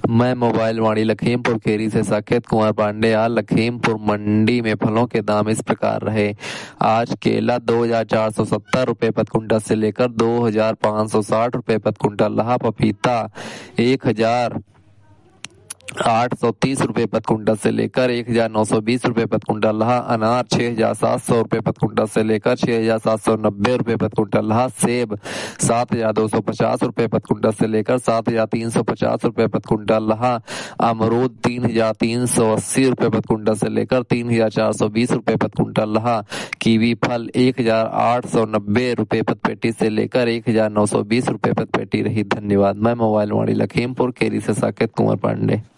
मैं मोबाइल वाणी लखीमपुर खीरी से साकेत कुमार पांडे। आज लखीमपुर मंडी में फलों के दाम इस प्रकार रहे। आज केला 2470 रुपए प्रति कुंटल से लेकर 2560 रुपए प्रति कुंटल रहा। पपीता 1830 रुपए प्रति कुंटल से लेकर 1920 रुपए प्रति कुंटल रहा। अनार 6700 रुपए प्रति कुंटल से लेकर 6790 रुपए प्रति कुंटल रहा। सेब 7250 रुपए प्रति कुंटल से लेकर 7350 रुपए प्रति कुंटल रहा। अमरूद 3380 रुपए प्रति कुंटल से लेकर 3420 रुपए प्रति कुंटल रहा। कीवी फल 1890 रुपए प्रति पेटी से लेकर 1920 रुपए प्रति पेटी रही। धन्यवाद। मैं मोबाइल वाणी लखीमपुर खीरी से साकेत कुमार पांडे।